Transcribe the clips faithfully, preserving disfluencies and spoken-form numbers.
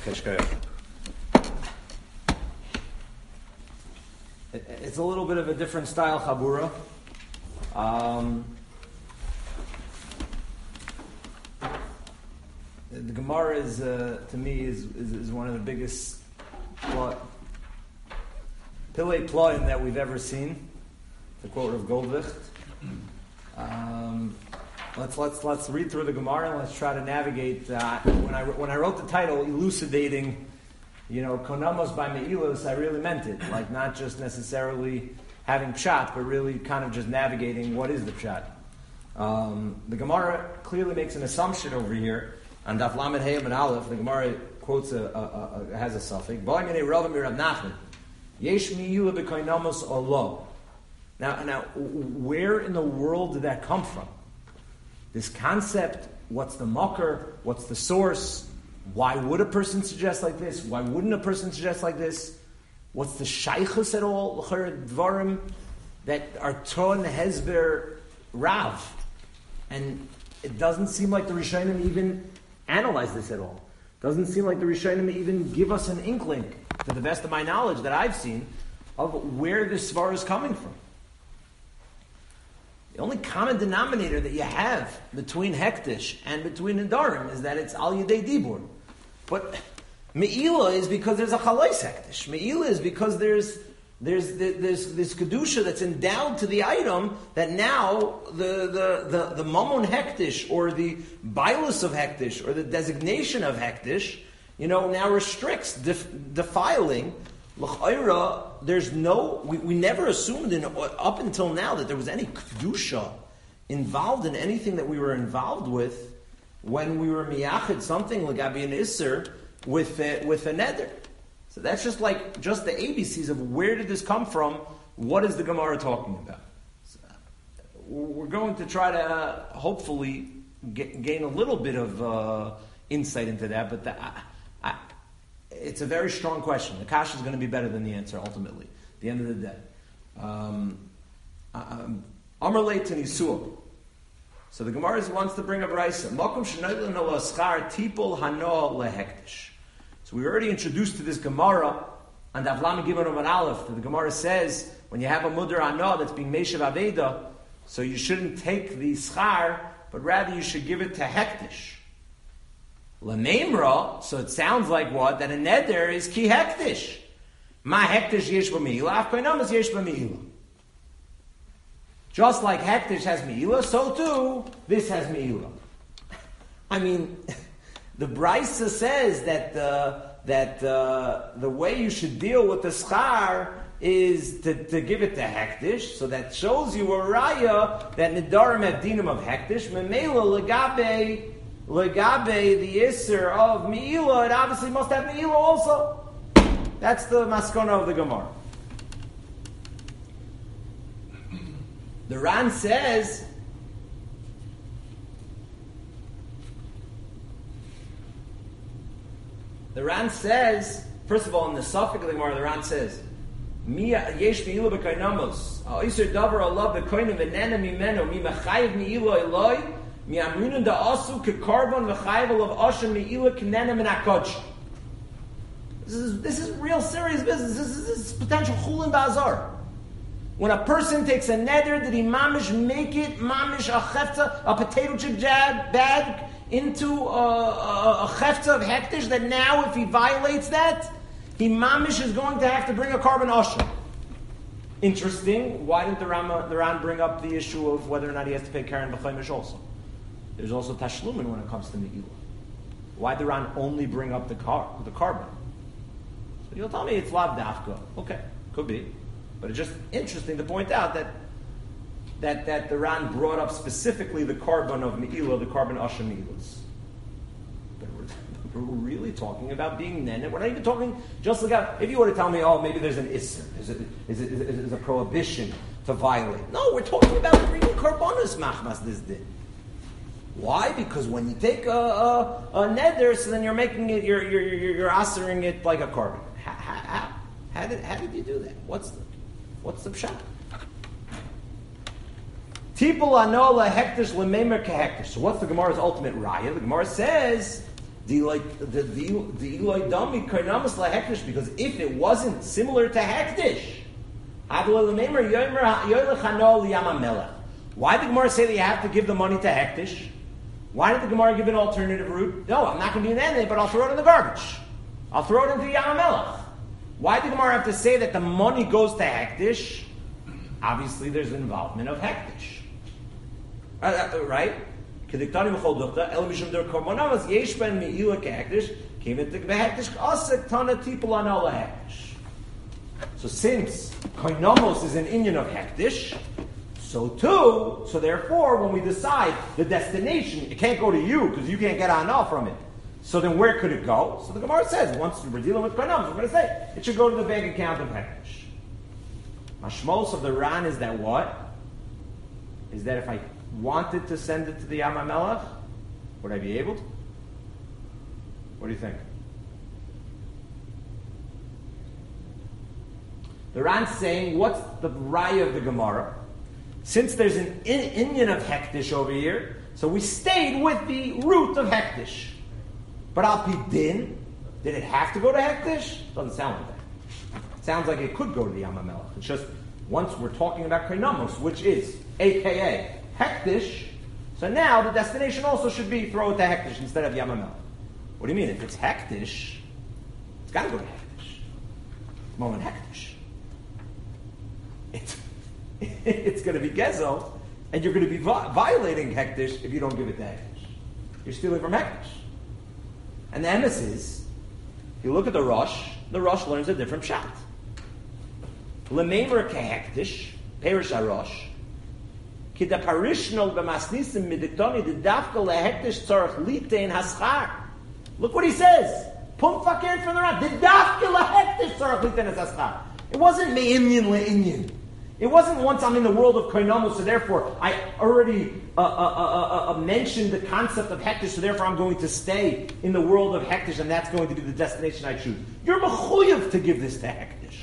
Okay, shkoyach. It's a little bit of a different style chabura. Um, the Gemara is, uh, to me, is, is is one of the biggest pla- Pillei Ploim that we've ever seen. The quote of Goldwicht. Um, let's let's let's read through the Gemara and let's try to navigate. Uh, when I when I wrote the title, elucidating, you know, konamos by meilos, I really meant it, like not just necessarily having pshat, but really kind of just navigating what is the pshat. Um, the Gemara clearly makes an assumption over here on Daf Lamed Hey and Aleph. The Gemara quotes a, a, a, a has a suffix. Yesh meilah b'koinamos olo. Now, now, where in the world did that come from? This concept, what's the mucker, what's the source, why would a person suggest like this, why wouldn't a person suggest like this, what's the shaychus at all, dvarim, that are ton hezber rav, and it doesn't seem like the Rishonim even analyze this at all. Doesn't seem like the Rishonim even give us an inkling, to the best of my knowledge that I've seen, of where this svar is coming from. The only common denominator that you have between hektish and between nedarim is that it's al yedei dibur. But me'ilah is because there's a chalais hektish. Me'ilah is because there's there's there's this kedusha that's endowed to the item that now the the the, the mamon hektish or the bailus of hektish or the designation of hektish, you know, now restricts def, defiling. L'chayra, there's no, we, we never assumed in, up until now that there was any kedusha involved in anything that we were involved with when we were miyachid something l'gabi an isser with a, with a neder. So that's just like, just the A B Cs of where did this come from, what is the Gemara talking about? So we're going to try to uh, hopefully get, gain a little bit of uh, insight into that, but the, I, I, it's a very strong question. The kasha is going to be better than the answer, ultimately, at the end of the day. Um, um, Amar leit to Nisuah. So the Gemara wants to bring up Raisa. Makom shenoidlen ala schar tipul hanoah lehektish. So we were already introduced to this Gemara on Daf Lamed Gimel Amud Aleph. The Gemara says, when you have a mudar hanoah that's being meishav aveda, so you shouldn't take the schar, but rather you should give it to hektish. L'neimra, so it sounds like what? That a neder is ki hektish. Ma hektish yesh b'me'ilah, af koinamas yesh b'me'ilah. Just like hektish has me'ilah, so too, this has me'ilah. I mean, the Brisa says that uh, that uh, the way you should deal with the schar is to, to give it to hektish, so that shows you a raya that nedarim have dinim of hektish, memela legabe Legabe, the Isser of Me'ilah, it obviously must have Me'ilah also. That's the maskona of the Gemara. The Ran says, the Ran says, first of all, in the suffix of the Gemara, the Ran says, Mia yesh Me'ilah b'kainamos, Isser davar Allah b'koinim v'nena mimeno, mi mechayiv Me'ilah Eloi, Mi amrinun da asu ke karbon v'chayvel of ashem me'ilah k'nenem in HaKodsh. This is this is real serious business. This is, this is potential chulin ba'azar. When a person takes a neder, did he mamish make it mamish a chefta, a potato chip jab bag into a, a, a chefta of hektish that now if he violates that, he mamish is going to have to bring a carbon ashem. Interesting. Why didn't the Ran, the Ran bring up the issue of whether or not he has to pay Karen b'chaymish also? There's also tashlumin when it comes to me'ilah. Why did the Ran only bring up the car, the carbon? So you'll tell me it's lav dafka. Okay, could be, but it's just interesting to point out that that that the Ran brought up specifically the carbon of me'ilah, the carbon asher me'ilas. But we're, we're really talking about being nenet. We're not even talking just like if you were to tell me, oh, maybe there's an isser, is it is it is a prohibition to violate? No, we're talking about bringing karbonos machmas this din. Why? Because when you take a, a, a neder, so then you're making it, you're you're you're, you're assering it like a carbon. How, how, how did how did you do that? What's the what's the pshat? Tipul anola hektish lemeimer kehektish. So what's the Gemara's ultimate raya? The Gemara says the like the the the Eloi Dami Karnamas La Hektish, because if it wasn't similar to Hektish, why did the Gemara say that you have to give the money to Hektish? Why did the Gemara give an alternative route? No, I'm not going to be in that, but I'll throw it in the garbage. I'll throw it into Yam HaMelech. Why did the Gemara have to say that the money goes to Hektish? Obviously, there's involvement of Hektish. Uh, uh, right? So since koinomos is an inyan of hektish, so too, so therefore, when we decide the destination, it can't go to you because you can't get anal from it. So then where could it go? So the Gemara says, once we're dealing with koinomos, we're going to say it should go to the bank account of hektish. Mashmos of the Ran is that what? Is that if I wanted to send it to the Yam HaMelech, would I be able to? What do you think? The Ran's saying, what's the raya of the Gemara? Since there's an in- Inyan of Hektish over here, so we stayed with the root of Hektish. But Al Pi Din, did it have to go to Hektish? Doesn't sound like that. It sounds like it could go to the Yam HaMelech. It's just, once we're talking about Koinamos, which is, A K A, Hektish, so now the destination also should be throw it to Hektish instead of Yam HaMelech. What do you mean? If it's Hektish, it's got to go to Hektish. Moment Hektish. It's, it's going to be Gezel, and you're going to be vi- violating Hektish if you don't give it to Hektish. You're stealing from Hektish. And the emes is, if you look at the Rosh, the Rosh learns a different shot. Lemeimer ke Hektish, Perish HaRosh, ki da parishnol b'masnisim midiktoni de dafka lehektish tzarech litein haschar. Look what he says. Pum fakir from the Ran. De dafka lehektish tzarech litein haschar. It wasn't me'inyin le'inyin. It wasn't once I'm in the world of koinomus, so therefore I already uh, uh, uh, uh, uh, mentioned the concept of hektish, so therefore I'm going to stay in the world of hektish, and that's going to be the destination I choose. You're mechuyev to give this to hektish.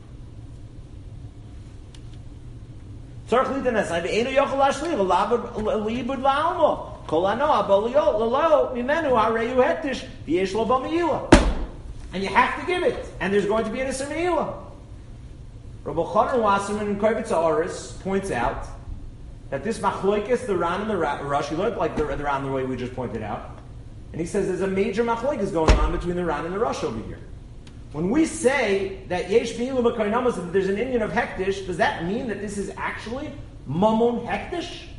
And you have to give it, and there's going to be an Isser Me'ilah. Rabbi Chanan Wasserman in Kovetz Ha'aretz points out that this machloikis, the Ran and the Rosh, he learned like the, the Ran the way we just pointed out, and he says there's a major machloikis going on between the Ran and the Rosh over here. When we say that yesh b'ilu b'koinamas, that there's an Inyan of hektish, does that mean that this is actually mamon hektish?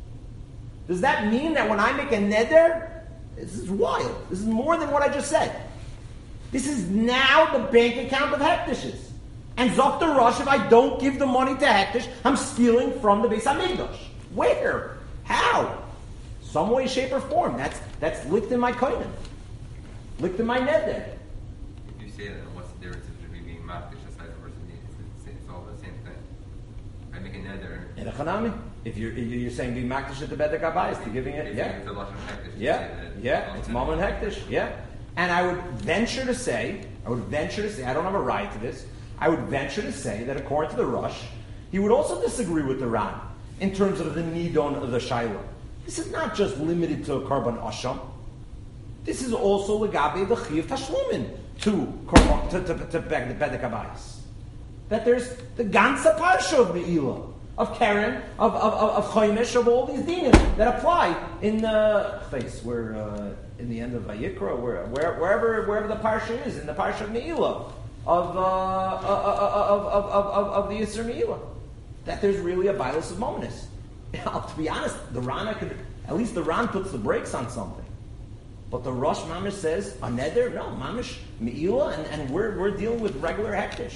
Does that mean that when I make a neder, this is wild. This is more than what I just said. This is now the bank account of hektishes. And Zok the Rosh, if I don't give the money to Hektish, I'm stealing from the Beis HaMikdash. Where? How? Some way, shape, or form. That's that's licked in my koinen. Licked in my neder. If you say that, what's the difference between being makdish aside versus it's, it's all the same thing? I make a neder. In a chanami. If you're you're saying being makdish at the bedek habayis, to giving it, yeah, it's a lot of hektish. Yeah, yeah, it's mom and hektish, yeah. And I would venture to say, I would venture to say, I don't have a right to this. I would venture to say that according to the Rosh, he would also disagree with the Ran in terms of the nidon of the Shaila. This is not just limited to a Karban Asham. This is also legabe the Chiv Tashlumin to Karban, to, to, to, to Bedek Habayis. That there's the Gansa Parsha of Me'ilah, of Karen, of of of, of Chaimish, of all these dinim that apply in the face where uh, in the end of Vayikra, where, where wherever wherever the Parsha is in the Parsha of Me'ilah. Of, uh, of, of, of, of, of, of the Yisr Me'ilah. That there's really a bias of mominus. Now, to be honest, the Rana could, at least the Ran puts the brakes on something. But the Rosh Mamish says, a neder, no, Mamish, Me'ilah, and, and we're, we're dealing with regular hektish.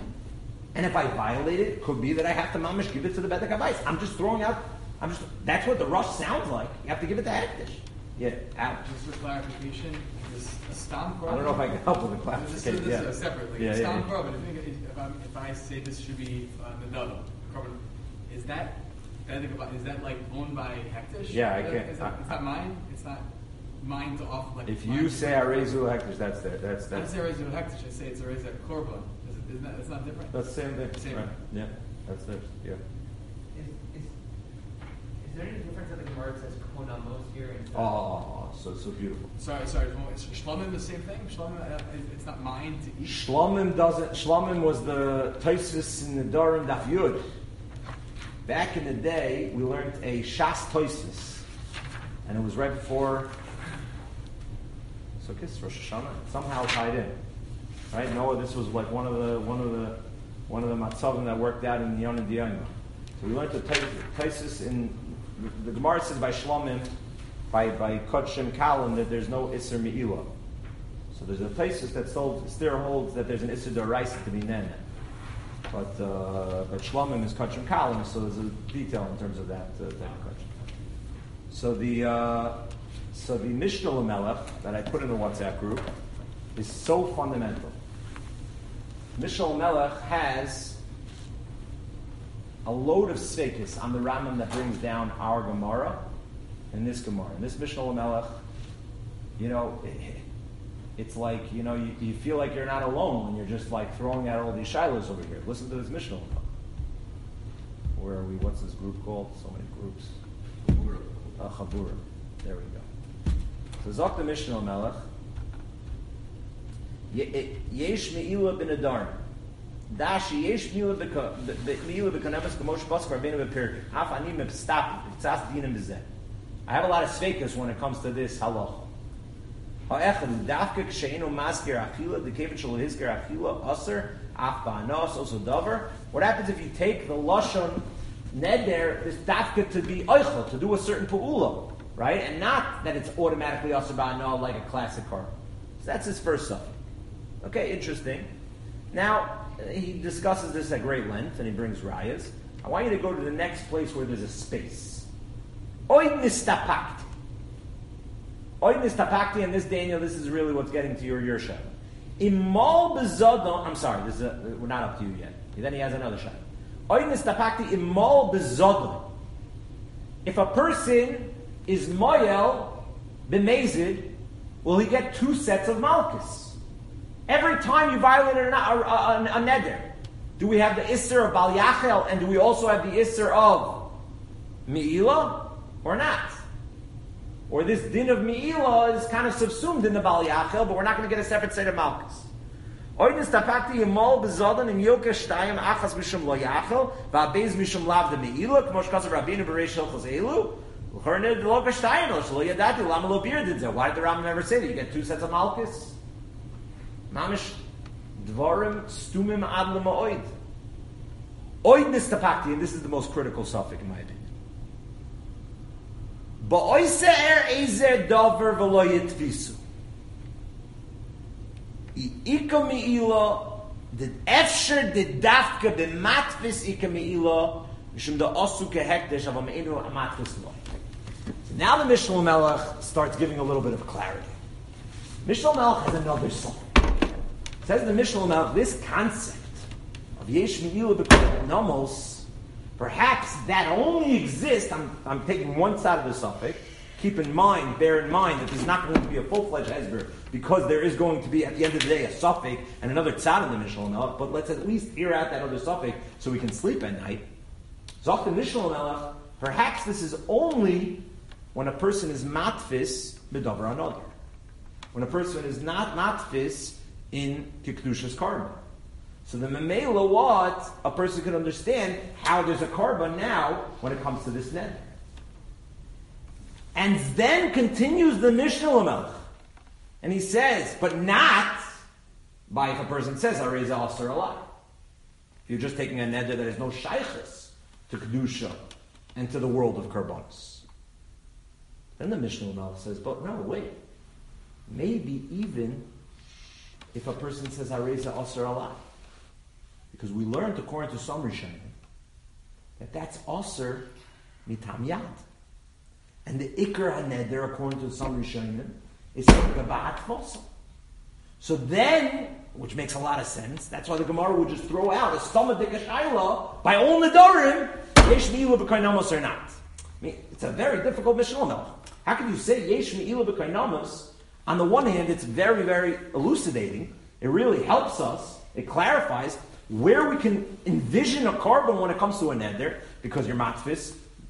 And if I violate it, it could be that I have to Mamish give it to the Bedek HaBayis. I'm just throwing out, I'm just, that's what the Rosh sounds like. You have to give it to hektish. Yeah, Al. Just for clarification, this a stam I don't know if I can help with the clarification. This, this yeah. is separately. Yeah, stam yeah, yeah. korban, if, if, I, if I say this should be uh, the double korban, is that is that like owned by Hektish? Yeah, I can't. can't. It's not, it's not mine. It's not mine to offer. Like if you say Arezu Hektish, that's there. That's I that's. say Arezu Hektish. I say it's Arezu Korban. Is it, isn't that? It's not different. That's the same thing. Same. Right. Yeah, that's theirs. Yeah. Is, is, Is there any difference that the Gemara says konamos here? Instead Oh, oh, oh, so so beautiful. Sorry, sorry. Is Shlomim the same thing? Shlomim, uh, it's not mine to eat. Shlomim doesn't. Shlomim was the Tosfos in the Dorim Daf Yud. Back in the day, we learned a Shas Tosfos, and it was right before Sukkot, Rosh Hashanah, somehow tied in. Right? Noah, this was like one of the one of the one of the matzavim that worked out in Yon and Diyana. So we learned the Tosfos in the Gemara says by Shlomim, by by Kodshim Kalim, that there's no Isser Me'ilah. So there's a Tosfos that still, still holds that there's an Isser D'Oraisa to be Nene. But uh, but Shlomim is Kodshim Kalim, so there's a detail in terms of that uh, type of Kodshim. So the uh, so the Mishnah Lamelech that I put in the WhatsApp group is so fundamental. Mishnah Lamelech has a load of sveikis on the Rambam that brings down our Gemara and this Gemara. And this Mishnah Lamelech, you know, it's like, you know, you, you feel like you're not alone when you're just like throwing out all these shilas over here. Listen to this Mishnah Lamelech. Where are we? What's this group called? So many groups. Uh, Chabura. There we go. So Zok the Mishnah Lamelech. Yesh me'ilah bin Adar. Dashi yesh me'ilah b'kanemes k'mosh baskar b'enu b'pirkin. Haf ani mepstap b'tzas dinim b'zeh. I have a lot of sveikas when it comes to this halacha. Ha'echad dafka k'sheinu maskir achila d'kevet shelo hizkir achila aser af ba'anos also davar. What happens if you take the lashon neder, this dafka to be oichel, to do a certain pu'ula, right? And not that it's automatically aser ba'anos like a classic car. So that's his first suffix. Okay, interesting. Now, he discusses this at great length, and he brings rayas. I want you to go to the next place where there's a space. Oid nistapakti. Oid nistapakti, and this, Daniel, this is really what's getting to your Yersha. Imal bezodon, I'm sorry, this is a, we're not up to you yet. Then he has another shot. Oid nistapakti imal bezodon. If a person is moyel b'mezid, will he get two sets of malchus? Every time you violated a, a, a, a neder, do we have the Isser of Bal Yachel and do we also have the Isser of Me'ilah or not? Or this din of Me'ilah is kind of subsumed in the Bal Yachel, but we're not going to get a separate set of Malchus. Oidnis tapakti yimol bezodan im yoka shtayim achas mishum lo yachel va'abez mishum lav de Me'ilah k'mosh kasav Rabbeinu b'reish hilchos elu l'chorned lo kashtayim lo yadati lama lo birded zeh. Why did the Rambam ever say that? You get two sets of Malchus? Mamish dvarim stumim ad l'ma'oid. Oid nistapakti, and this is the most critical suffix in my opinion. Ba'oise er ezer davar v'lo yitfisu. I'ika mi'ila, did efsher did dafka b'matfis i'ika mi'ila, mishum da osu kehekdesh avam einu amatfis lo. Now the Mishnah Lamelech starts giving a little bit of clarity. Mishnah Lamelech has another suffix. Says the Mishnah Lamelech, this concept of Yesh Me'ilah B'Kol Nomos, perhaps that only exists, I'm, I'm taking one side of the suffix, keep in mind, bear in mind that there's not going to be a full-fledged Hezber, because there is going to be, at the end of the day, a suffix and another tzad in the Mishnah Lamelech, but let's at least hear out that other suffix so we can sleep at night. Zok the Mishnah Lamelech, perhaps this is only when a person is matfis b'davar another. When a person is not matfis in Kikdushas Karban. So the Memela what? A person can understand how there's a Karban now when it comes to this net. And then continues the Mishnah Lamelech. And he says, but not by if a person says, Areza Asar Alai. If you're just taking a neder that has no shaykhis to Kedusha and to the world of Karbanos. Then the Mishnah Lamelech says, but no, wait. Maybe even if a person says Areza Asar Alai. Because we learned according to some Rishonim that that's Asar Mitam Yad. And the Iker HaNeder, according to some Rishonim, is Gabat Fossil. So then, which makes a lot of sense, that's why the Gemara would just throw out a Stoma Dekashayla by all Nedarim, Yesh Me'ilah B'Kainamos or not. I mean, it's a very difficult Mishnah Lamelech. How can you say Yesh Me'ilah B'Kainamos? On the one hand, it's very, very elucidating. It really helps us. It clarifies where we can envision a carbon when it comes to a neder, because you're matfis,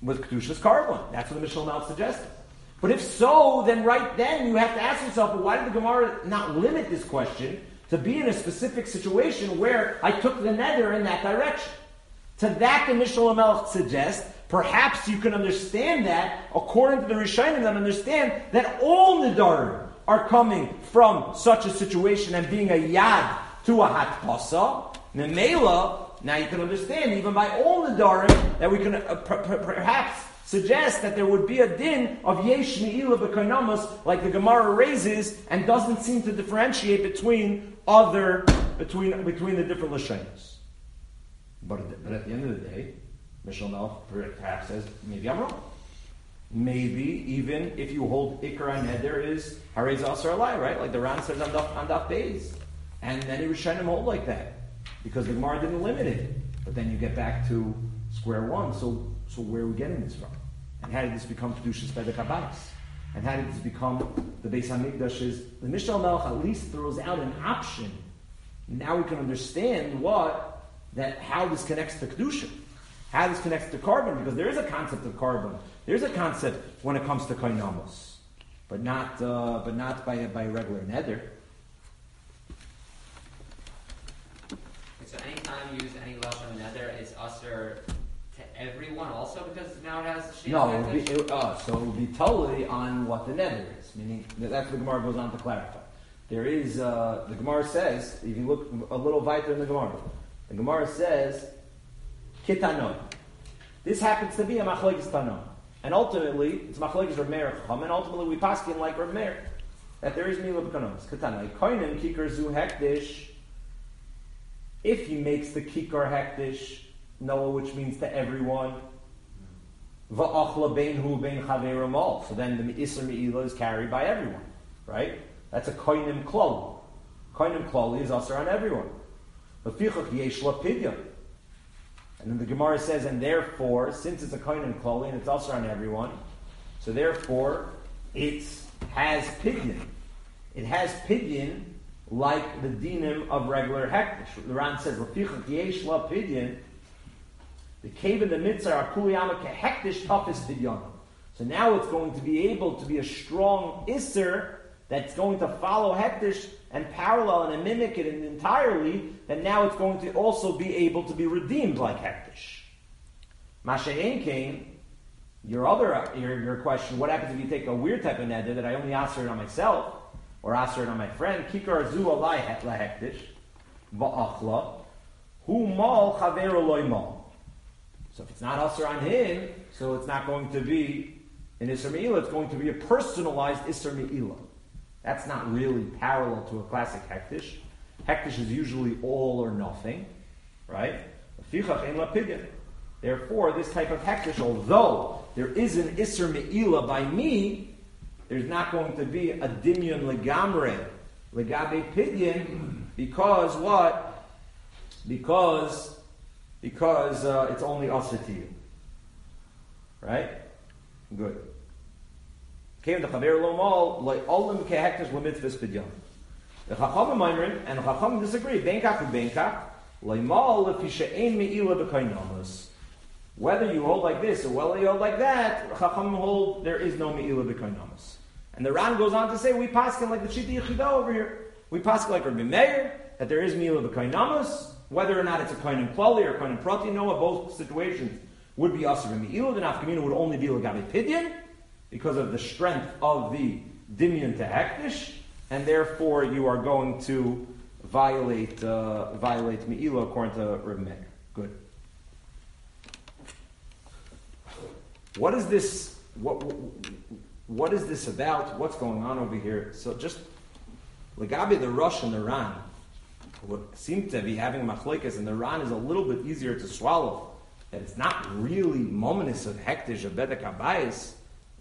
with Kedusha's carbon. That's what the Mishnah now suggested. But if so, then right then you have to ask yourself, well, why did the Gemara not limit this question to be in a specific situation where I took the neder in that direction? To that, the Mishnah Lamelech suggests, perhaps you can understand that, according to the Rishonim, that understand that all nedarim are coming from such a situation and being a yad to a hatpasa. Memela, now you can understand, even by all nedarim, that we can uh, per- per- perhaps suggest that there would be a din of yesh me'ila b'konamas, like the Gemara raises, and doesn't seem to differentiate between other, between between the different lashonos. But at, the, but at the end of the day, Mishnah Melech perhaps says, maybe I'm wrong. Maybe even if you hold Ikar and Neder is Harez Asar Alai, right? Like the Ran says on Daf, on Daf Beis. And many Rishonim hold like that, because the Gemara didn't limit it. But then you get back to square one. So so where are we getting this from? And how did this become Kedushas Bedek HaBais? And how did this become the Beis HaMikdash? Is the Mishnah Melech at least throws out an option. Now we can understand what that how this connects to Kedusha, how this connects to carbon, because there is a concept of carbon. There's a concept when it comes to Kainamos, but not uh, but not by a, by a regular neder. So anytime you use any lashon nether, it's usher to everyone also, because now it has the sheen. No, it would be, it, uh, so it would be totally on what the neder is, meaning that that's what the Gemara goes on to clarify. There is uh, the Gemara says, if you look a little weiter in the Gemara, the Gemara says, Kitanon. This happens to be a machlokes tanon. And ultimately, it's machlokes Rav Meir Chacham, and ultimately we paskin like Rav Meir, that there is milah b'konos. Kitanon. Koinen kikar zu hektish. If he makes the kikar hektish, Noah, which means to everyone, va'achla beinhu bein chaver mal. So then the isser me'ilah is carried by everyone, right? That's a koinim klali. Koinim klali is usher on everyone. And then the Gemara says, and therefore, since it's a kohen klali and it's also on everyone, so therefore it has pidyon. It has pidyon like the dinim of regular hektish. The Ran says, "L'fichach yesh la pidyon." The cave in the mitzvah are kuliyama kehektish tafis pidyon. So now it's going to be able to be a strong isser that's going to follow hektish and parallel and mimic it entirely, then now it's going to also be able to be redeemed like hektish. Masha'en came, your other your, your question, what happens if you take a weird type of neder that I only answer it on myself, or answer it on my friend, kikar zu alai la hektish, va'achla, hu mal chaver loy mal. So if it's not usher on him, so it's not going to be an Isser Me'ilah, it's going to be a personalized Isser Me'ilah. That's not really parallel to a classic hektish. Hektish is usually all or nothing, right? Therefore, this type of hektish, although there is an Isser Me'ilah by me, there's not going to be a dimyon legamre, legabe pidyon, because what? Because, because uh, it's only usher to you. Right? Good. Came the chaver lomal like olim kehektish lemitzvus pidyon. The Chachamim Maimerin and the Chachamim disagree. Benkach ubenkach leimal lefishe'ein me'ilah b'kainamas. Whether you hold like this or whether you hold like that, Chachamim hold there is no me'ilah b'kainamas. And the Ran goes on to say we paskin like the Shita Yechidah over here. We paskin like Rabbi Meir that there is me'ilah b'kainamas. Whether or not it's a kainim klali or kainim prati, Noah, both situations would be asur me'ilah. The nafkamina would only be legabe pidyon, because of the strength of the dimyon to hektish, and therefore you are going to violate uh, violate me'ilah according to Rebbe Meir. Good. What is this? What what is this about? What's going on over here? So just legabe the Rosh and the Ran, what seem to be having machlokes, and the Ran is a little bit easier to swallow. That it's not really mominus of hektish of bedek habayis.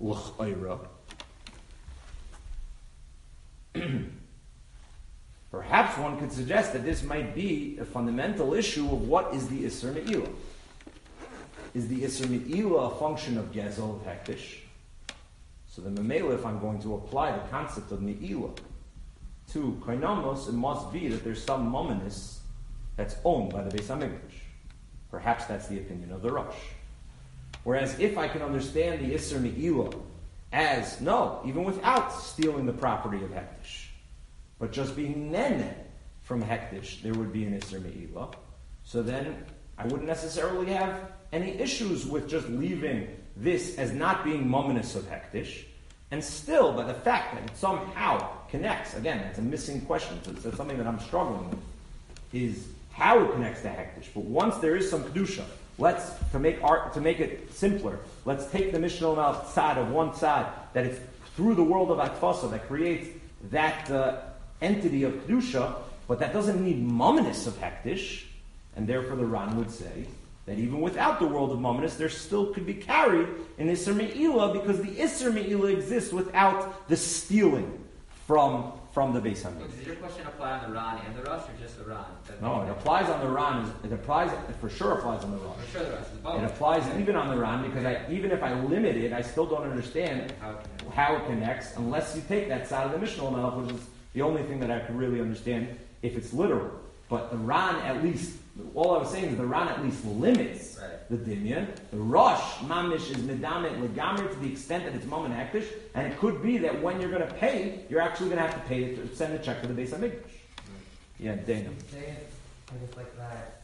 Perhaps one could suggest that this might be a fundamental issue of what is the Isser Me'ilah. Is the Isser Me'ilah a function of Gezel of Hektish? So the Memela, if I'm going to apply the concept of Me'ilah to Kainamos, it must be that there's some mominus that's owned by the Beis HaMikdash. Perhaps that's the opinion of the Rosh. Whereas if I can understand the Isser Me'ilah as, no, even without stealing the property of Hektish, but just being Nene from Hektish, there would be an Isser Me'ilah. So then I wouldn't necessarily have any issues with just leaving this as not being Mominus of Hektish, and still, by the fact that it somehow connects, again, it's a missing question, it's, it's something that I'm struggling with, is how it connects to Hektish. But once there is some Kedusha, let's, to make art, to make it simpler, let's take the Mishnah side of one side, that it's through the world of Atfasa that creates that uh, entity of Kedusha, but that doesn't need Mominus of Hektish, and therefore the Ran would say that even without the world of Mominus, there still could be carried an Isser Me'ilah, because the Isser Me'ilah exists without the stealing from, from the Beis Hamikdash. Does your question apply on the Ran and the Rosh, or just the Ran? No, it applies on the Ran. It applies. It for sure applies on the Ran. For sure, the rest is both. It applies even on the Ran, because I, even if I limit it, I still don't understand How it connects. how it connects unless you take that side of the Mishnah Melech, which is the only thing that I could really understand if it's literal. But the Ran, at least, all I was saying is the Ran at least limits Right. the Dinyan. The Rosh, Mamish, is Medamet Legamer to the extent that it's Mom and Hektish, and it could be that when you're going to pay, you're actually going to have to pay it to send a check to the Beis Hamikdash. Yeah, Dana. Say it, I guess like that,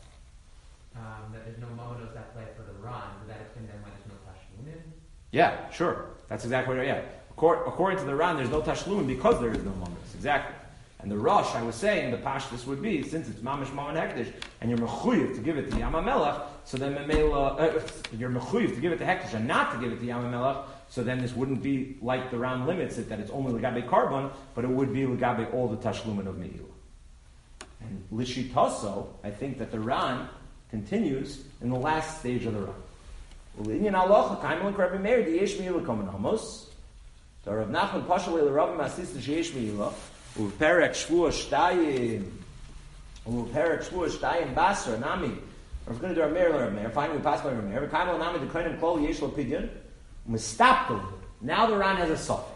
um, that there's no monos that play for the Ran, would that explain then why there's no Tashlumin? Yeah, sure. That's exactly right. Yeah. According, according to the Ran, there's no Tashlumin because there is no Mominus. Exactly. And the Rosh, I was saying, the Pashtus would be, since it's Mamish Mom and Hektish, and you're Mechuyev to give it to Yam HaMelech, so then Memela, uh, you're Mechuyev to give it to Hektish and not to give it to Yam HaMelech, so then this wouldn't be like the Ran limits it, that it's only Legabe Carbon, but it would be Legabe all the Tashlumin of Me'ilah. And Lishitaso, I think that the Ran continues in the last stage of the Ran. Ulinyan alocha kaimel krabbi meir di yesh me'ilah komen hamos. So Rav Nachman Pashalei l'Rav Masis sheyesh me'ilah u'perek shvua shtayim u'perek shvua shtayim basar nami. Rav going to do our meir l'Rav Meir. Finally, we pass by Rav Meir. Kaimel nami dekonim kol yesh lo pidyon mistapkel. Now the Ran has a suffix.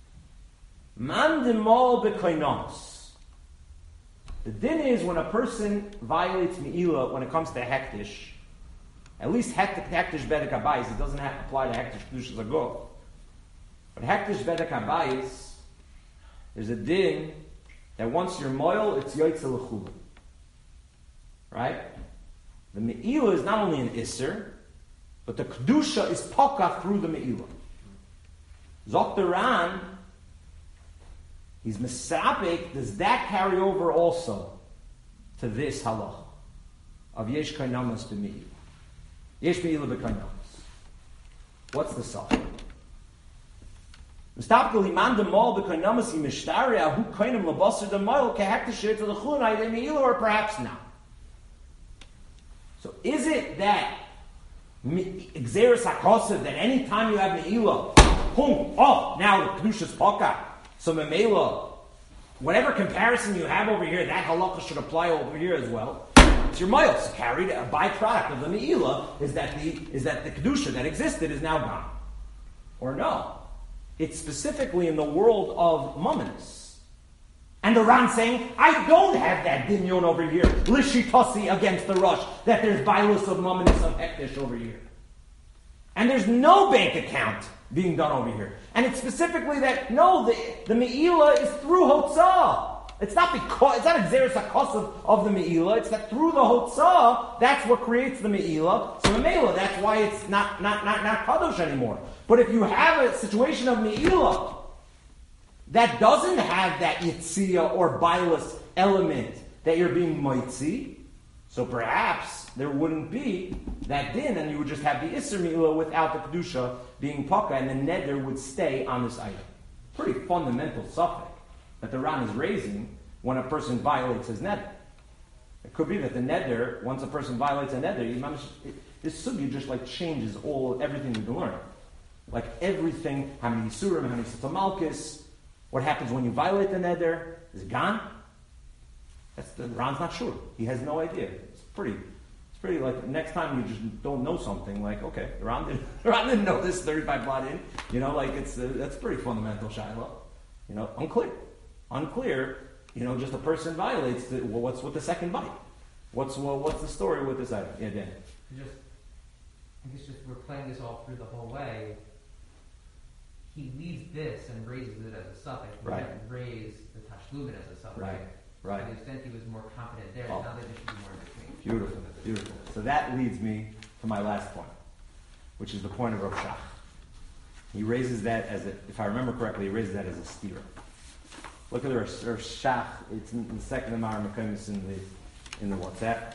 Man demol bekoinos. The din is when a person violates Me'ilah when it comes to Hektish, at least Hektish Bedek Habayis, it doesn't have to apply to Hektish Kedushas Agov. But Hektish Bedek Habayis, there's a din that once you're moil, it's Yoitze L'chulin. Right? The Me'ilah is not only an Isser, but the Kedusha is Poka through the Me'ilah. Zok the Ran, he's misapik. Does that carry over also to this halacha of yesh kainamas to me? Yesh me'ilah b'kainamas. What's the suffix? Mistapkel iman demol b'kainamas imishtaria hu kainam labasar demoil kehektasher to the chulunai de me'ilah, or perhaps not. So is it that exeris hakosav that any time you have me'ilah, boom, oh, now the kedusha's poka. So Memela, whatever comparison you have over here, that halakha should apply over here as well. It's your miles carried. A byproduct of the Me'ilah is that the is that the kedusha that existed is now gone, or no? It's specifically in the world of Mominus. And the Ran saying, I don't have that dinyon over here, lishitosi against the Rosh, that there's violence of Mominus of Hektish over here, and there's no bank account being done over here. And it's specifically that, no, the, the Me'ilah is through Hotzah. It's not because, it's not Exeris HaKos of, of the Me'ilah, it's that through the Hotzah, that's what creates the Me'ilah. So the Me'ilah, that's why it's not, not, not, not Kadosh anymore. But if you have a situation of Me'ilah that doesn't have that Yitzia or Bilus element that you're being Moitzi, so perhaps there wouldn't be that din, and you would just have the Isser Me'ilah without the Kedusha being Paka, and the Neder would stay on this item. Pretty fundamental suffix that the Ran is raising when a person violates his Neder. It could be that the Neder, once a person violates a Neder, this sugi just like changes all, everything we've been learning. Like everything, how many Yisurim, how many Sitamalkis, what happens when you violate the Neder, is it gone? That's the Ran's not sure. He has no idea. It's pretty It's pretty like next time you just don't know something, like, okay, the Ran didn't, the Ran didn't know this thirty-five blot in. You know, like it's uh, that's pretty fundamental Shiloh. You know, unclear. Unclear, you know, just a person violates the, well, what's with the second bite? What's well, what's the story with this item? Yeah, Dan. Just I guess just we're playing this all through the whole way. He leaves this and raises it as a suffix. He Right. doesn't raise the tashlumin as a suffix. Right, right. To the extent he was more confident there, Oh. now there should be more in between. Beautiful, beautiful. So that leads me to my last point, which is the point of Rav Shach. He raises that as a, if I remember correctly, he raises that as a stira. Look at the Rav Shach. It's in the second Amar Mekaymis in the in the WhatsApp.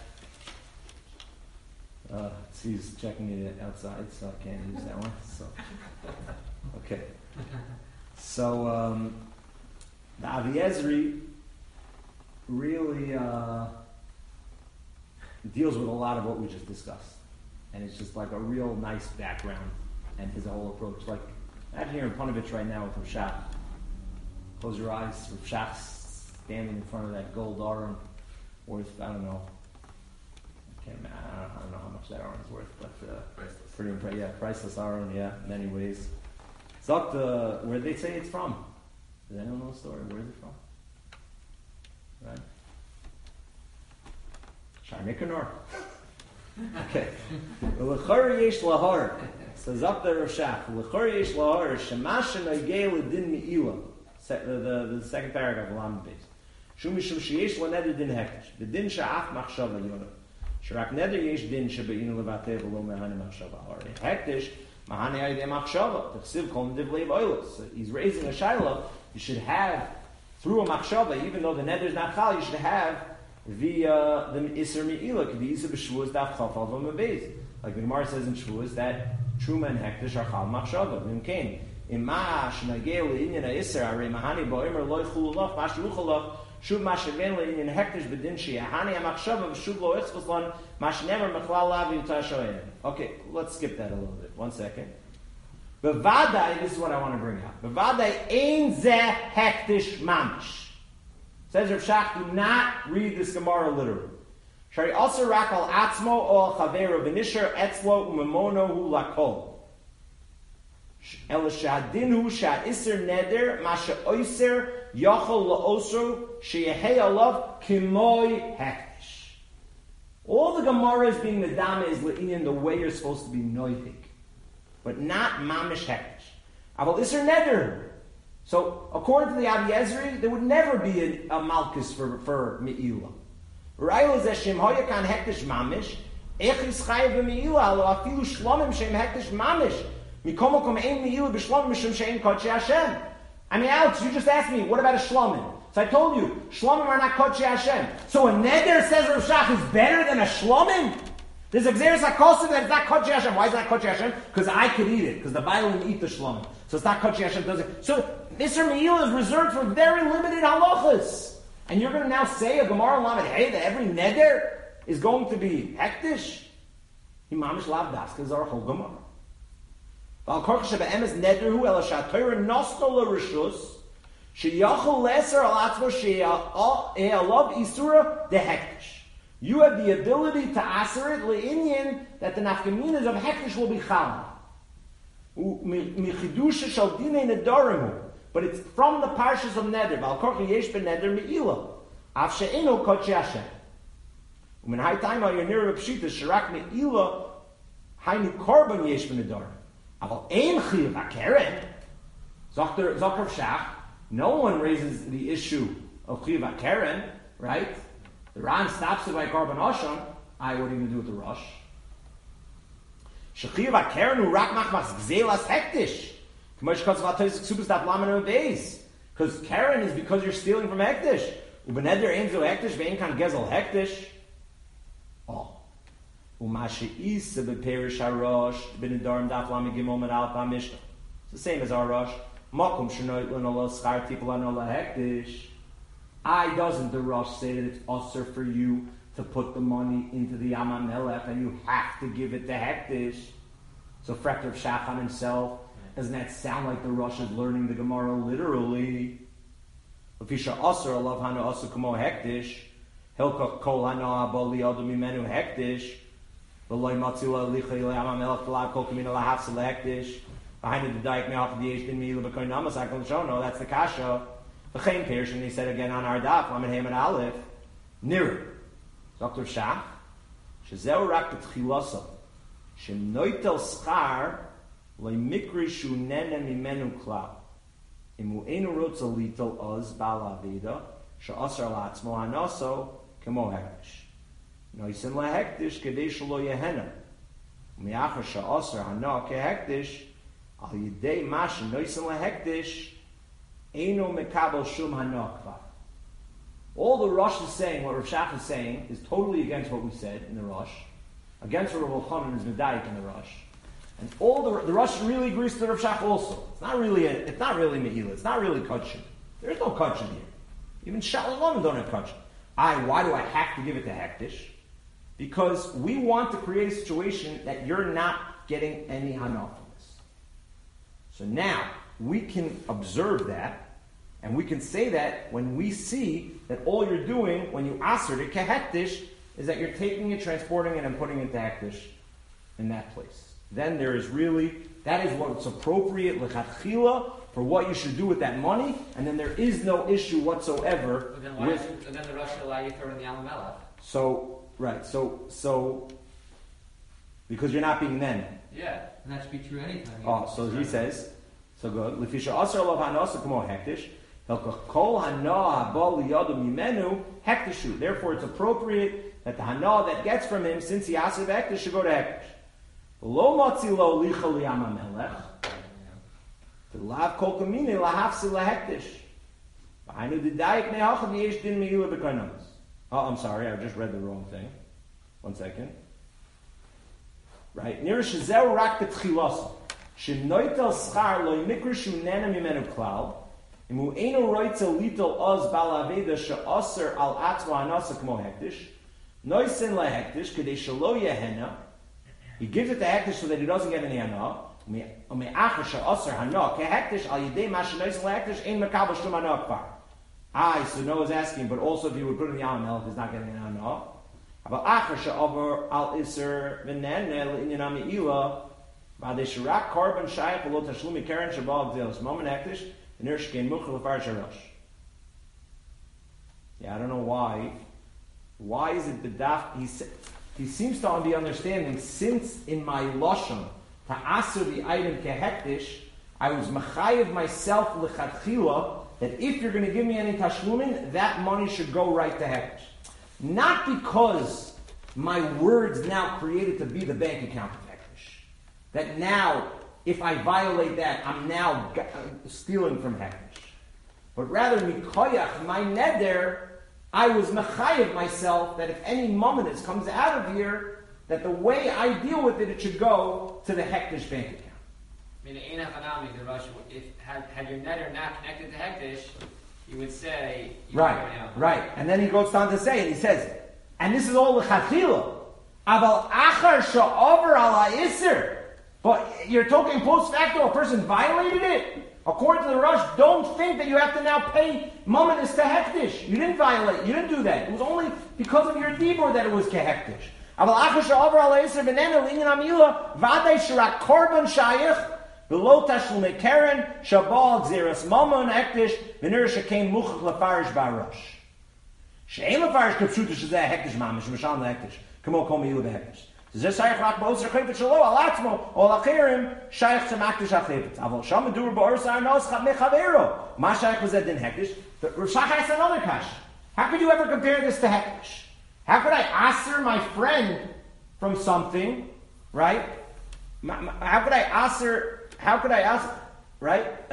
Uh, he's checking it outside, so I can't use that one. So, okay. So um, the Aviezri really uh, deals with a lot of what we just discussed, and it's just like a real nice background and his whole approach. Like, imagine you're in Panovich right now with Rav Shach. Close your eyes. Rav Shach's standing in front of that gold aron worth, I don't know. I can't. I don't, I don't know how much that aron is worth, but uh, Priceless. pretty impressive. Yeah, priceless aron. Yeah, in many ways. Zok, uh, where they say it's from? Does anyone know the story? Where is it from? Right. Shar Nikanor. Okay. L'chor yesh lahar. Says up there Rav Shach. L'chor yesh lahar. Shemashen oigei l'din mi'ila. The, the, the second paragraph of Lam Beis. Shum mishum sheyesh l'neder din hektish. V'din sha'af machshava yonah. Sherak neder yesh din shebe'inu levateh v'lo mehane machshava. Or hektish mahane ayidei machshava. T'chsiv kol nediv leiv oilus. He's raising a shiloh. You should have, through a machshava, even though the neder is not chal, you should have the uh, the iser mi'ila. The iser b'shvuas daf chafal v'mabez. Like the Gemara says in Shvuas that truma and hektish are chal machshava. V'im kain. Ima shnagel inyan iser are mahani boimer loy chululach mashruchalach shub mashaven inyan hektish bedin sheyahani amachshava v'shub lo ichzvoslan mashnever mechlal lavi utashoyen. Okay, let's skip that a little bit. One second. Bevadai, this is what I want to bring out. Bevadai ein zeh hektish mamish. Says Rav Shach, do not read this Gemara literally. Shari also rakal atzmo o chavero v'nisher etzlo umemono hu lakol. El shadinu sha iser neder masha oiser yachol laosro sheyehei alav kimoi hektish. All the Gemara is being the dama is le'inyan the way you're supposed to be noidik, but not mamish hektish. Aval iser neder. So according to the Aviezri, there would never be a, a malchus for for meila. Ra'il zeshim hoyakan hektish mamish echis chayev meila alo afilu shlomim shem hektish mamish. I mean, Alex, you just asked me, what about a shlomim? So I told you, shlomim are not kodesh Hashem. So a neder, says Rav Shach, is better than a shlomim? There's a xeris hakosim that it's not kodesh Hashem. Why is it not kodesh Hashem? Because I could eat it. Because the Bible didn't eat the shlomim. So it's not kodesh Hashem. Does it? So Isser Me'ila is reserved for very limited halachas. And you're going to now say a Gemara Lamed Hey that every neder is going to be hektish? Imamish lav daska is our whole Gemara. Al korch shebe'emes nederhu el shatoyre nosno l'rishus sheyachol leser al atzmo she'alav isura dehektish. You have the ability to aser it le'inyan that the nafkaminas of hektish will be chal. Michidusha shal dinei nedarimu, but it's from the parshas of neder. Al korch yesh ben neder me'ila af she'eno kodesh Hashem. Umin hay time al yonir b'pshita shirak me'ila haynu korban yesh ben nedarimu. Aval ein chiyuv hakeren. Zokter Zokter Shach. No one raises the issue of chiyuv hakeren, right? The Ran stops it by korban oshon. I what are you going to do with the rush? Shechiyuv hakeren hu rak machmas gzelas hektish. K'mosh kotz v'atoyz ksubas daf lamen beis. Because keren is because you're stealing from hektish. Ubeneder ein zo hektish ve'ein kan gezel hektish. Oh. It's the same as our Rosh. I doesn't the Rosh say that it's usher for you to put the money into the Yam HaMelech and you have to give it to Hektish. So Frekter Shachan himself, doesn't that sound like the Rosh is learning the Gemara literally? Lefisha usher alav hanu usher kumo Hektish. Hilkach kol hanu aboli adu mimenu Hektish. Behind the dike now for the Eish me the Namas I can show no that's the kasha. The Chaim Pirish and he said again on our daf Lamed Hey and Aleph nearer. Doctor Shach Shezeu rak b'tchilasa Shenoitel schar loy mikri shu nene mimenu klal. Imu enu rotza litel oz bala avida she'asar la'atzmo hanaso kemo hektish. Noisin lehektish kedei shelo yehena. U'miachar she'asar hana kehektish al yidei masha noisin lehektish enu mekabel shum hana kvar. All the Rosh is saying, what Rav Shach is saying, is totally against what we said in the Rosh, against what Rav Elchanan is medayik in the Rosh, and all the the Rosh really agrees to Rav Shach also. It's not really a, it's not really meila. It's not really kachim. There is no kachim here. Even Shalom don't have kachim. I why do I have to give it to hektish? Because we want to create a situation that you're not getting any hana from this. So now we can observe that. And we can say that when we see that all you're doing when you aser it kehektish is that you're taking it, transporting it, and putting it to hektish in that place. Then there is really, that is what's appropriate lechatchila for what you should do with that money, and then there is no issue whatsoever. But then why with, doesn't, then the Rosh allow you to throw in the Alamelech? So, right, so, so, because you're not being then. Yeah. And that should be true anytime. Oh, so he says, so good. Lefisha aser alav hanasa kamo hektish. Therefore, it's appropriate that the hana that gets from him, since he asked for hektish, should go to hektish. Lo matzi lo licha liyam hamelech. V'lav kol kamine lahafsi lahektish. V'hainu didayik ne'achav yesh din me'ila b'karnamas. Oh, I'm sorry, I just read the wrong thing. One second. Right. Nir shezeu rak betchilas. Shenoitel schar lo yimikr shunena mimenu klal. Imu eno roitze litel oz balaveda she'aser al atzma hanasa kmo hektish. Noisin le hektish kedei shelo yehena. He gives it to hektish so that he doesn't get any hana. Ume'achar she'aser hana ke hektish al yidei mashe noisin le hektish ein mekabel shum hana kvar. Ah, so Noah's asking, but also if you would put in the Yam Melech, he's not getting any hana. But achar she'aver al iser v'nene le'inyan ha'me'ila v'adei shirak korban shayach v'lo tashlumi keren shabal gzelos moment hektish. Yeah, I don't know why. Why is it the daf? He he seems to be understanding. Since in my lashon to aser the item kehektish, I was mechayev myself lechatchila that if you're going to give me any tashlumin, that money should go right to hektish. Not because my words now created to be the bank account of hektish. That now, if I violate that, I'm now stealing from hektish. But rather, mikoyach, my neder, I was mechayev myself that if any mominus comes out of here, that the way I deal with it, it should go to the hektish bank account. I mean, the Einach the Rosh, if had, had your neder not connected to hektish, you would say... You right, right. And then he goes on to say, and he says, and this is all lechatchila, aval achar sha'over ala iser. But you're talking post facto, a person violated it. According to the Rosh, don't think that you have to now pay mominus to hektish. You didn't violate. You didn't do that. It was only because of your dibur that it was kehektish. Aval achar sha'over ala iser v'nena l'inyan amila v'adei shirak korban shayich v'lo tashlumei keren shabal gzeras mamon hektish v'nir shekein muchach lefarish ba'rosh. She'en lefarish k'pshuta shezeh hektish mamish v'shan lehektish kamo kol me'ilu b'hektish. Zeh shaykh rak ba'os rechayvet shelo al atzmo o al achirim shaykh tzmaktish hachayvet. Aval sham medur ba'or sa'ar nos mechavero. Ma shaykh was that din hektish. But Rosh Hashanah has another kasha. How could you ever compare this to hektish? How could I aser my friend from something, right? How could I aser, how could I aser, right?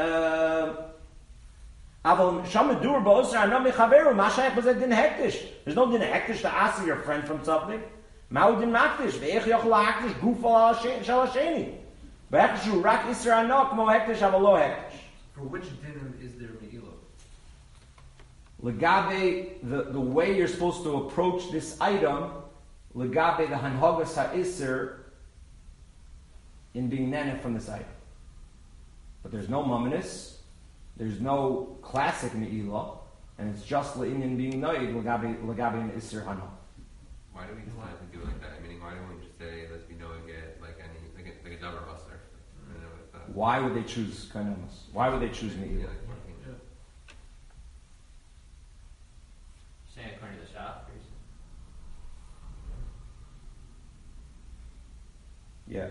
Aval sham medur ba'or sa'ar no mechavero. Ma shaykh was that din hektish. There's no din hektish to aser your friend from something. Maudin makdish, ve'ech yochel ha'akdish, gufal shal ha'sheni. Ve'ech shu rak isra anok, mo hektish, avalo hektish. For which dinim is there me'ilah? Legabe, the, the way you're supposed to approach this item, legabe, the hanhogas ha'isr, in being nenef from this item. But there's no mominus, there's no classic me'ilah, and it's just le'inyan being noid, legabe, legabe an isr hanhog. Why do we decide to do it like that? Meaning, why don't we just say, let's be knowing it like any, like a, like a double buster? You know, with, uh, Why would they choose kainos? Why would they choose yeah, me'ilah? like working. Yeah. Saying according to the shop, Yeah.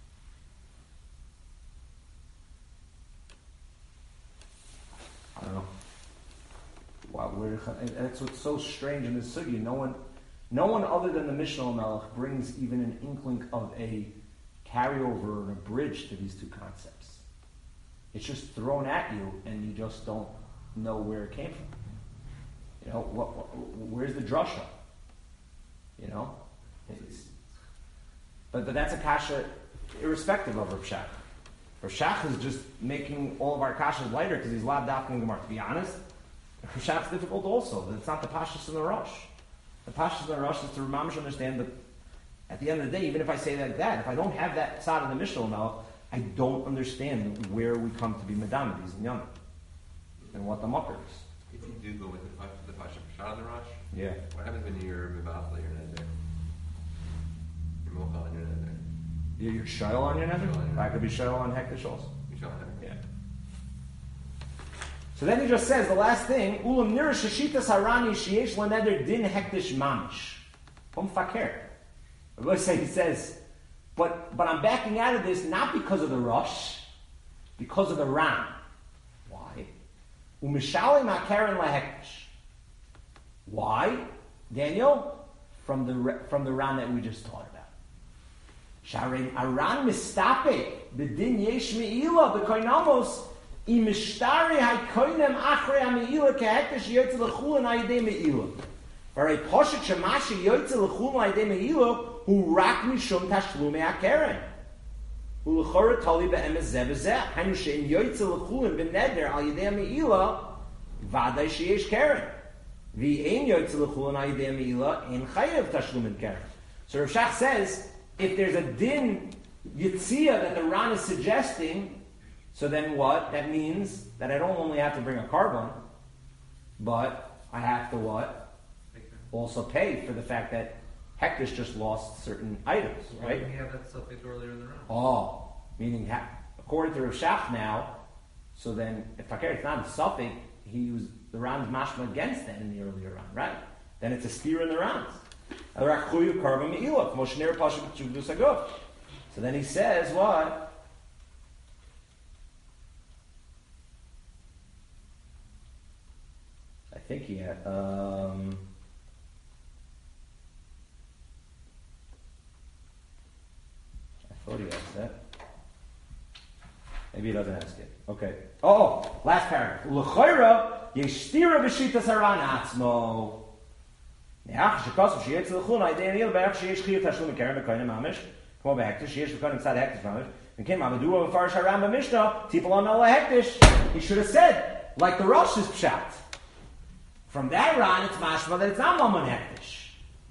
I don't know. Wow, we're, and that's what's so strange in this sugi. No one, no one other than the Mishnah Melech brings even an inkling of a carryover or a bridge to these two concepts. It's just thrown at you, and you just don't know where it came from. You know, what, what, where's the drasha? You know, it's, but but that's a kasha, irrespective of Rav Shach. Rav Shach is just making all of our kashas lighter because he's loud dafking Gemara. To be honest, Rav Shach's difficult also. It's not the pashas in the rush. The pashas in the rush is to mamish understand that at the end of the day, even if I say like that, if I don't have that side of the Mishnah now, I don't understand where we come to be medamidis and yom and what the mucker is. If you do go with the Pasha, the Pasha Pashad the Rosh, Yeah. what happens when you're Mivafla, you're not there? You're Mochal and you're not there. You're, you're shayl on your nether? Shayl on your I could be shayl on hektish also. You shall have. Yeah. So then he just says the last thing, Ulam nira shashitas harani sheyesh laneder din hektish mamish. From fakir. Let's say he says, but but I'm backing out of this not because of the rush, because of the ram. Why? Umishali makarin lahektish. Why, Daniel? From the from the ram that we just taught about. Sharin aran mistape the din yesh meila the koinamos imishtari hakoinem achrei meila kehektish yotze lechul and ayidei meila. Very poshut shemashi yotze lechul and ayidei meila who rak mishum tashlume hakeren. Ulechora tali be'emes zeh b'zeh. Hainu she'in yotze lechul and b'neder al yidei meila vaday sheyesh keren. V'ein yotze lechul and ayidei meila in chayev tashlume and keren. So Rav Shach says, if there's a din yitzia that the Ran is suggesting, so then what? That means that I don't only have to bring a carbon, but I have to what? Also pay for the fact that Hektish just lost certain items, right? Why didn't we have that suffix earlier in the round? Oh, meaning ha- according to Rav Shach now, so then if Fakir it's not a suffix, he was the Ran's mashma against that in the earlier round, right? Then it's a steer in the rounds. So then he says what? I think he had, um, I thought he asked that. Maybe he doesn't ask it. Okay. Oh, last paragraph. L'choira yeshtira b'shitas haran atzmo. Neach shekosov sheyetz l'chun ayidei anil be'ach sheyesh chiyut tashlum mekeren b'koyne mamish kmo behektish sheyesh b'koyne tzad hektish mamish and came Amadua v'farish haram b'mishnah tipul on nola hektish. He should have said like the Rosh's pshat. From that Ran, it's mashma that it's not mammon hektish.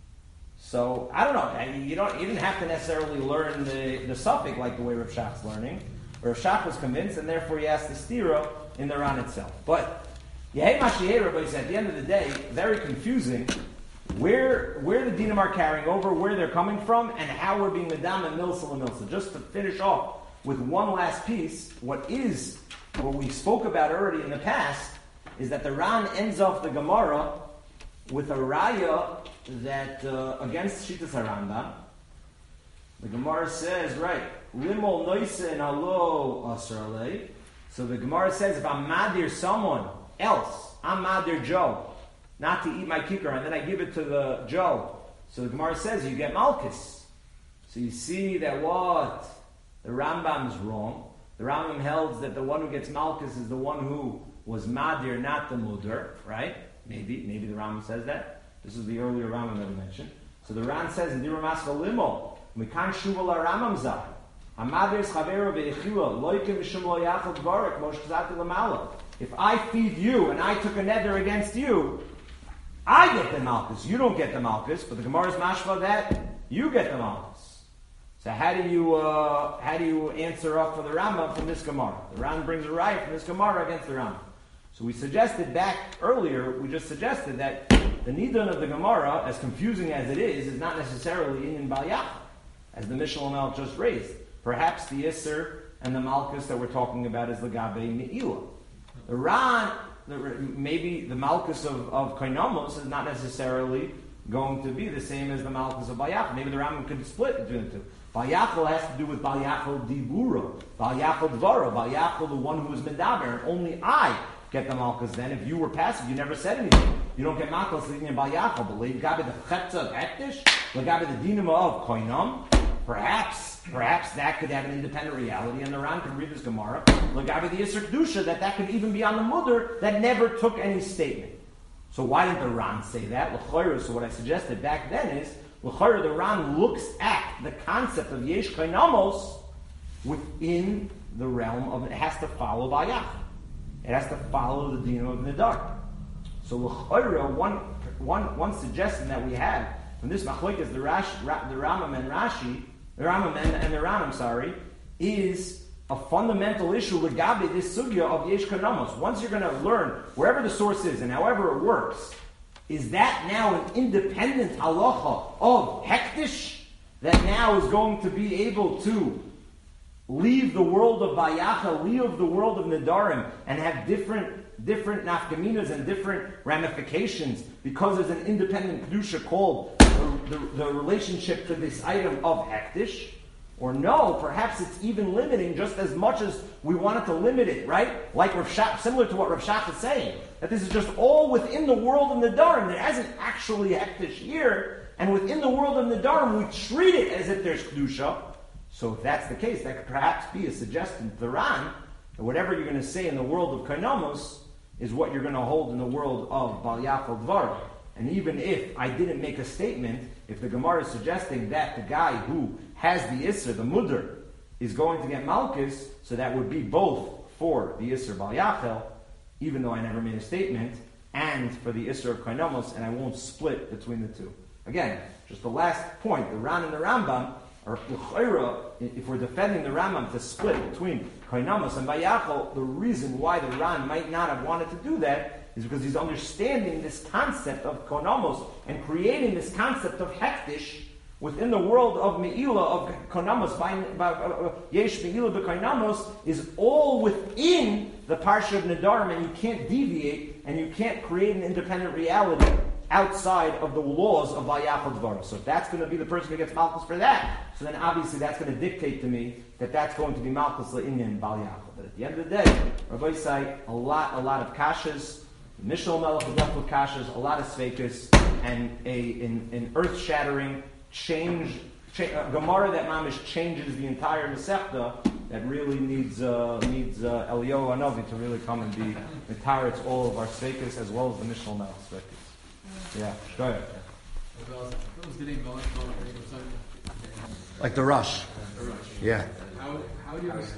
So I don't know. I mean, you don't. You didn't have to necessarily learn the the suffix like the way Rav Shach's learning. Rav Shach was convinced, and therefore he asked the stira in the Ran itself. But Yehei Mashiach, Rabbi said, at the end of the day, very confusing. Where where the dinim are carrying over, where they're coming from, and how we're being medam and milsa and milsa. Just to finish off with one last piece, what is what we spoke about already in the past is that the Ran ends off the Gemara with a raya that uh, against Shitas HaRambam. The Gemara says, right, limol noise and alo asrale. So the Gemara says, if I'm madir someone else, I'm madir Joe, not to eat my kikar, and then I give it to the Joe. So the Gemara says, you get malchus. So you see that what? The Rambam is wrong. The Rambam held that the one who gets malchus is the one who was madir, not the mudar, right? Maybe, maybe the Rambam says that. This is the earlier Rambam that I mentioned. So the Ran says, in Diramascha limo, we can't shuval la Rambam zah. Hamadir chavera ve'echua, loikim mishum lo yachal dvarak, mosh kazati lamala. If I feed you and I took a nether against you, I get the malchus. You don't get the malchus, but the Gemara's mashma that you get the malchus. So how do you uh, how do you answer up for the Rambam from this Gemara? The Rambam brings a riot from this Gemara against the Rambam. So we suggested back earlier, we just suggested that the nidun of the Gemara, as confusing as it is, is not necessarily in Bal Yach, as the Mishnah Lamal just raised. Perhaps the Isser and the Malchus that we're talking about is Lagabe Me'ila. The Ran, the, maybe the Malchus of, of Koinamos is not necessarily going to be the same as the Malchus of Bal Yach. Maybe the Rambam could split between the two. Bal Yachal has to do with Bal Yachal Dibura, Bal Yachal Dvara, Bal Yachal the one who is Medaber, and only I get the Malchus then. If you were passive, you never said anything. You don't get Malchus in Bal Yachal. But Legabe the Chetza of Hektish, Legabe the Dinama of Koinam, perhaps, perhaps that could have an independent reality, and the Ran could read this Gemara. Legabe the Yisr Kedusha, that that could even be on the Mudder that never took any statement. So why didn't the Ran say that? L'chayra, so what I suggested back then is, l'chayra, the Ran looks at the concept of Yesh Kainamos within the realm of, it has to follow Bayach. It has to follow the Dino of Nidar. So l'chayra, one, one, one suggestion that we have from this machlokes, the Rash, Ra, the Rambam and Rashi, the Rambam and, and the Ran, I'm sorry, is a fundamental issue legabe this sugya of Yesh Kainamos. Once you're going to learn wherever the source is and however it works, is that now an independent halacha of hektish that now is going to be able to leave the world of Vayacha, leave the world of Nedarim, and have different different nafkaminas and different ramifications because there's an independent kedusha called the, the, the relationship to this item of hektish? Or no, perhaps it's even limiting just as much as we wanted to limit it, right? Like Rav Shach, similar to what Rav Shach is saying, that this is just all within the world of Nedarim. There isn't actually hektish here, and within the world of Nedarim, we treat it as if there's kedusha. So if that's the case, that could perhaps be a suggestion to the Ran that whatever you're going to say in the world of Kainamos is what you're going to hold in the world of Bal Yachal Dvar. And even if I didn't make a statement, if the Gemara is suggesting that the guy who has the Isser, the Mudr, is going to get Malchus, so that would be both for the Isser Bal Yachel, even though I never made a statement, and for the Isser of Kainamos, and I won't split between the two. Again, just the last point, the Ran and the Rambam, or if we're defending the Rambam to split between Kainamos and Bal Yachel, the reason why the Ran might not have wanted to do that is because he's understanding this concept of Kainamos and creating this concept of Hektish within the world of Me'ila, of Kainamos, Yesh Me'ila b'Kainamos, is all within the Parsha of Nedarim, and you can't deviate, and you can't create an independent reality outside of the laws of Vayachal Dvaros. So if that's going to be the person who gets Malchus for that, so then obviously that's going to dictate to me that that's going to be Malchus Le'inyan Bal Yachal. But at the end of the day, Rabbi say a lot, a lot of kashas, Mishnah Melech was left with kashas, a lot of sveikas, and a an, an earth-shattering change, cha- uh, Gemara that mamish changes the entire Masechta that really needs uh, needs uh, Eliyahu Hanavi to really come and be Mitaretz all of our sveikas as well as the Mishnah Melech sveikas. Yeah, go ahead. Like the rush. The rush. Yeah. How, how do you